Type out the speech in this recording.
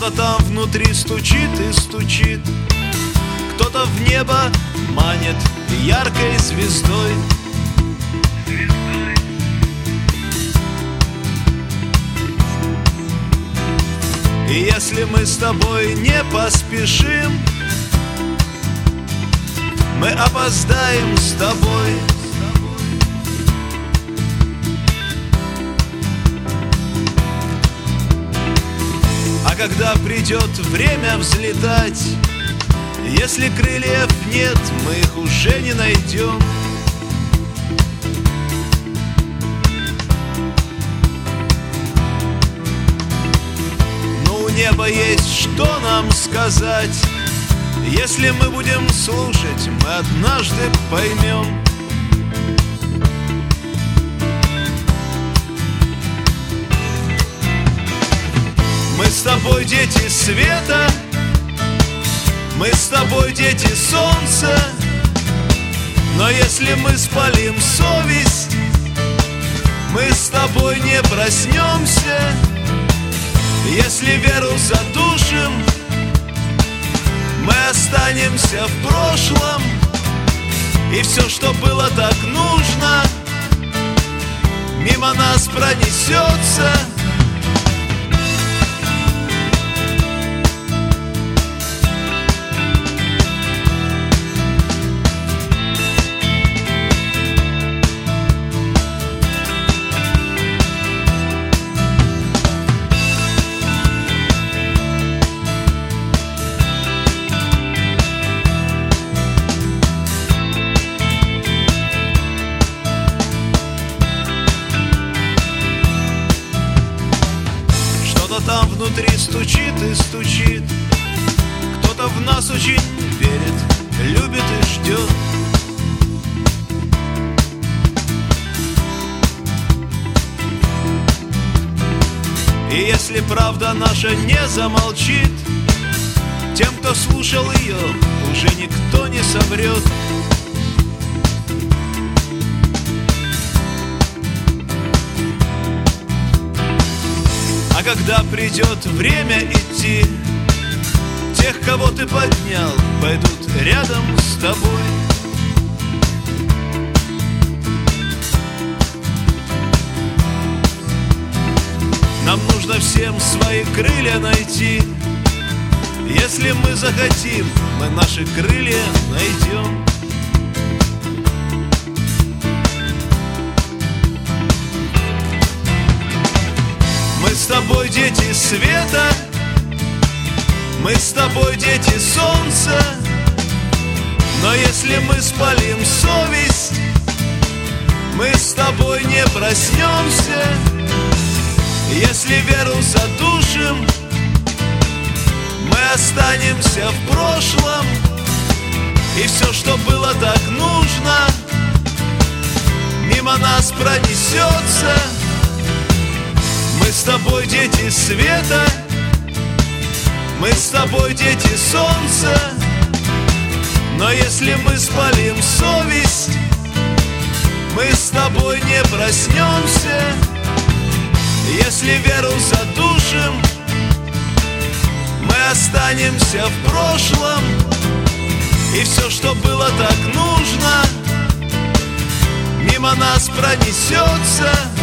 Что-то там внутри стучит и стучит, кто-то в небо манит яркой звездой. И если мы с тобой не поспешим, мы опоздаем с тобой. А когда придет время взлетать, если крыльев нет, мы их уже не найдем. Но у неба есть что нам сказать. Если мы будем слушать, мы однажды поймем. Мы с тобой дети света, мы с тобой дети солнца. Но если мы спалим совесть, мы с тобой не проснемся. Если веру задушим, мы останемся в прошлом. И все, что было так нужно, мимо нас пронесется. Там внутри стучит и стучит, кто-то в нас очень верит, любит и ждет. И если правда наша не замолчит, тем, кто слушал ее, уже никто не соврет. А когда придет время идти, тех, кого ты поднял, пойдут рядом с тобой. Нам нужно всем свои крылья найти. Если мы захотим, мы наши крылья найдем. Мы с тобой дети света, мы с тобой дети солнца. Но если мы спалим совесть, мы с тобой не проснемся. Если веру задушим, мы останемся в прошлом. И все, что было так нужно, мимо нас пронесется. Мы с тобой дети света, мы с тобой дети солнца. Но если мы спалим совесть, мы с тобой не проснемся. Если веру задушим, мы останемся в прошлом. И все, что было так нужно, мимо нас пронесется.